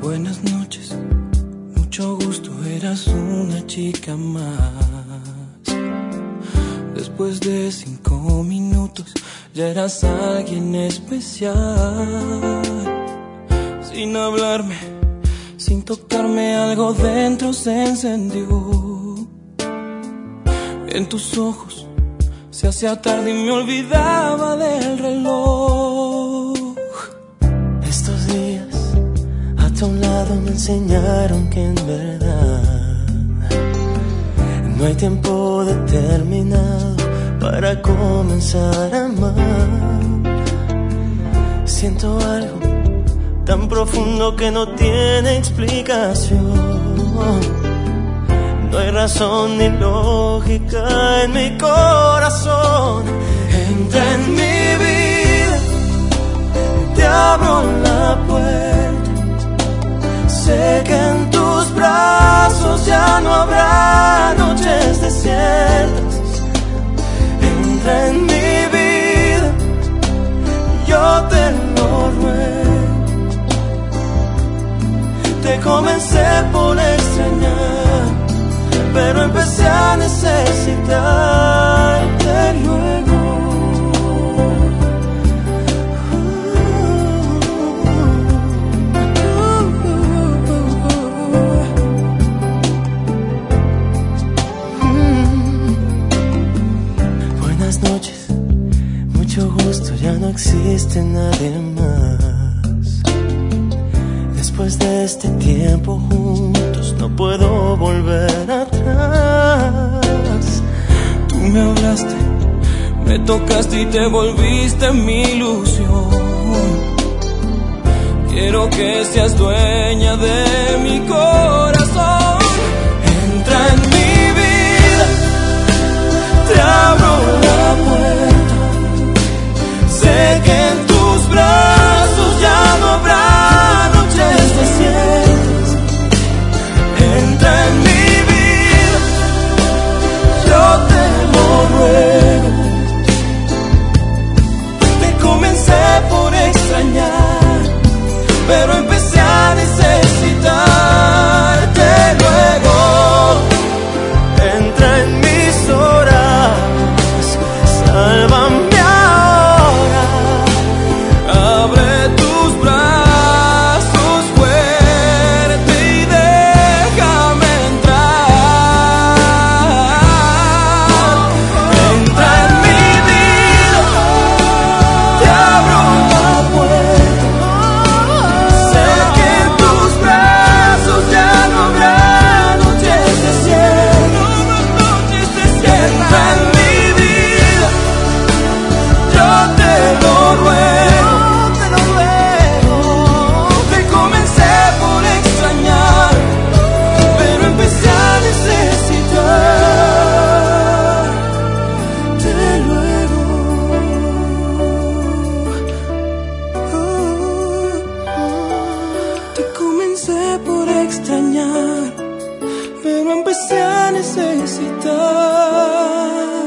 Buenas noches, mucho gusto, eras una chica más. Después de 5 minutos ya eras alguien especial. Sin hablarme, sin tocarme, algo dentro se encendió. En tus ojos se hacía tarde y me olvidaba del reloj. Estos días a tu lado me enseñaron que en verdad no hay tiempo determinado para comenzar a amar. Siento algo tan profundo que no tiene explicación. No hay razón ni lógica en mi corazón. Entra en mi vida, te abro la puerta. Sé que en tus brazos ya no habrá noches desiertas. Entra en mi vida, yo te lo ruego. Te comencé por extrañar, pero empecé a necesitarte luego. Buenas noches, mucho gusto, ya no existe nadie más. Después de este tiempo juntos no puedo volver atrás. Tú me hablaste, me tocaste y te volviste mi ilusión. Quiero que seas dueña de mi corazón. Entra en mi vida, te abro la puerta. Sé que en tus brazos ya no habrá noches desiertas. Entra en mi vida, yo te lo ruego. Te comencé por extrañar, pero empecé a necesitarte luego. Entra en mis horas, sálvame ahora. Abre tus brazos fuerte y déjame entrar. Entra en mi vida, te abro la puerta. Sé que en tus brazos ya no habrá noches desiertas. Entra en mi vida, yo te lo ruego. Te comencé por extrañar, pero empecé a necesitarte luego. Te comencé por extrañar, pero empecé a necesitar.